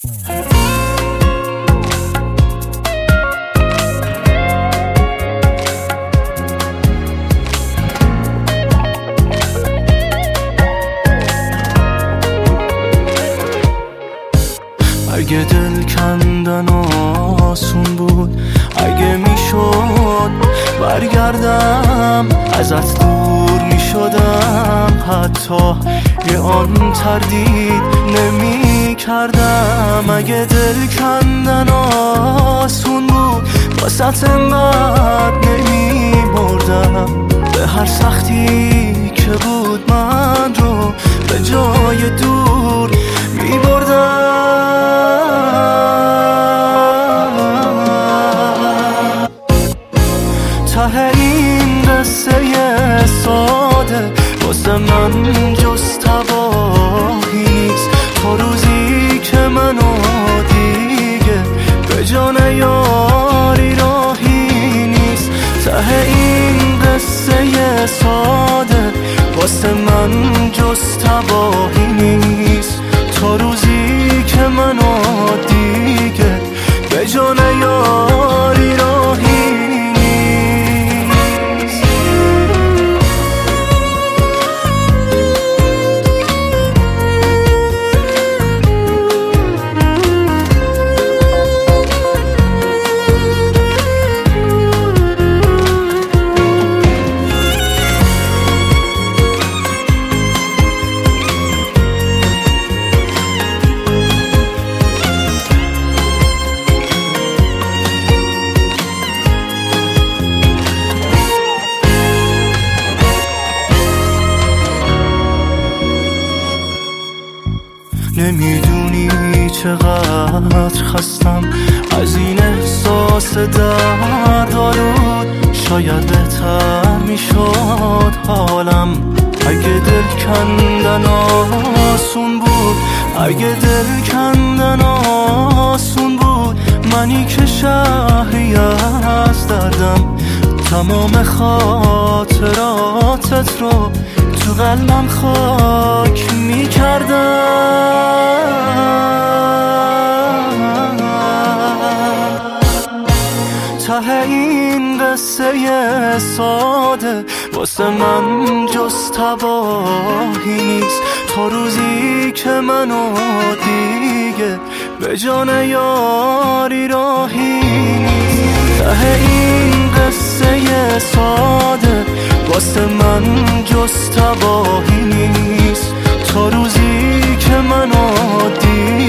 اگه دل کندن آسون بود، اگه میشد برگردم ازت دور میشدم، حتی یه آن تردید نمی کردم. اگه دل کندن آسون بود واسه انقدر نمی بردم، به هر سختی که بود من رو به جای دور می بردم. ته این قصه ساده واسه من جز تباهی نیست، تا روزی که منو دیگه به جان یاری راهی نیست. ته این قصه ساده واسه من جز تباهی نیست، تا روزی که منو دیگه به جان یاری راهی نیست. نمیدونی چقدر خستم از این احساس دردآلود، شاید بهتر میشد حالم اگه دل کندن آسون بود. اگه دل کندن آسون بود، منی که شهری از دردم تمام خاطراتت رو تو قلبم خاک میکردم. ته این قصه ساده واسه من جز تباهی نیست، تا روزی که منو دیگه به جان یاری راهی نیست. ته این قصه ساده واسه من جز تباهی نیست، تا روزی که منو دیگه